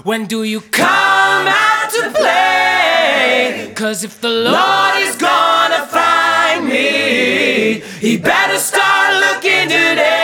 When do you come out to play? 'Cause if the Lord is gonna find me, He better start looking today.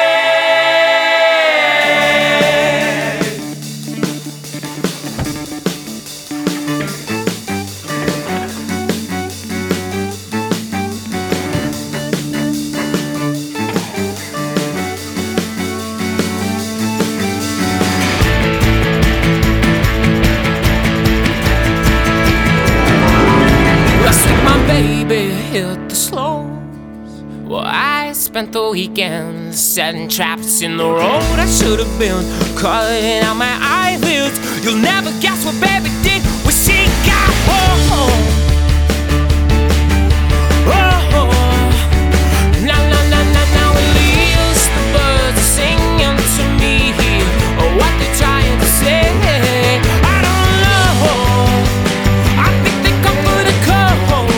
Baby hit the slopes. Well, I spent the weekend setting traps in the road. I should have been cutting out my eyelids. You'll never guess what baby did when she got home. Oh, now, at least the birds are singing to me. Oh, what they trying to say, I don't know. I think they come for the cold.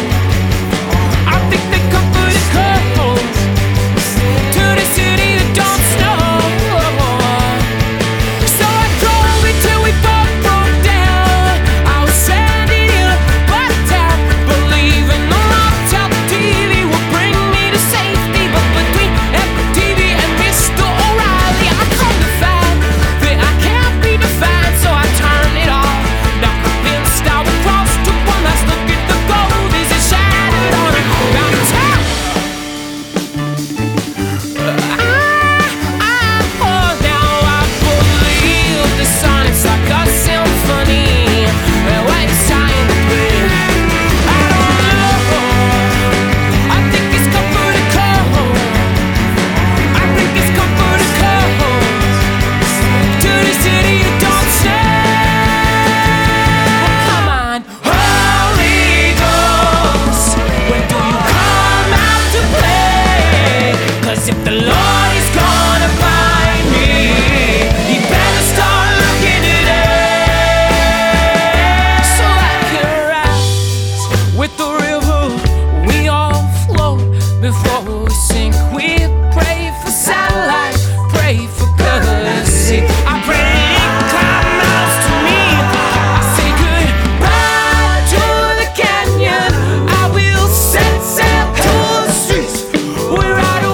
If the Lord is gonna find me, He better start looking today. So I can rise with the river, we all float before we sink. We pray for satellite, pray for courtesy. I pray it comes to me. I say goodbye to the canyon. I will set sail to the streets where I don't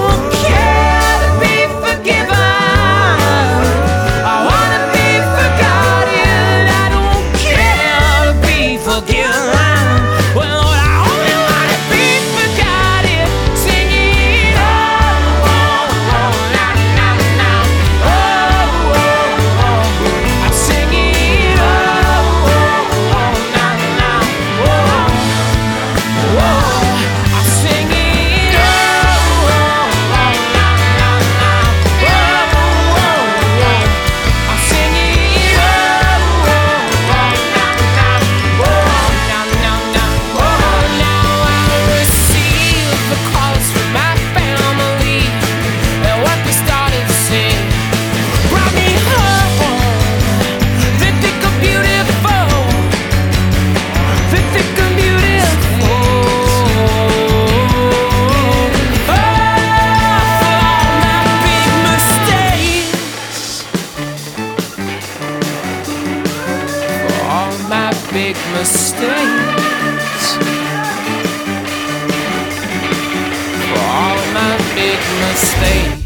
big mistakes, for all my big mistakes.